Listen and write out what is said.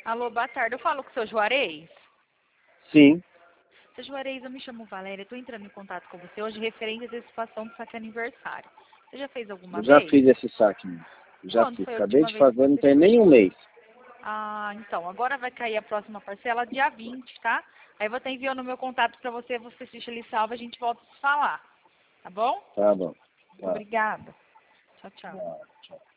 Alô, boa tarde. Eu falo com o seu Juarez? Sim, Seu Juarez, eu me chamo Valéria. Estou entrando em contato com você hoje referente à antecipação do saque aniversário. Você já fez alguma eu já vez? fiz esse saque, né? Já Quando fiz. foi a Acabei última de vez que fazer, não você tem nem fez? um mês. Ah, então. Agora vai cair a próxima parcela dia 20, tá? Aí eu vou estar enviando o meu contato para você. Você deixa ali salvo, a gente volta a se falar. Tá bom? Tá bom. Tá. Obrigada. Tchau, tchau. Tá, tchau.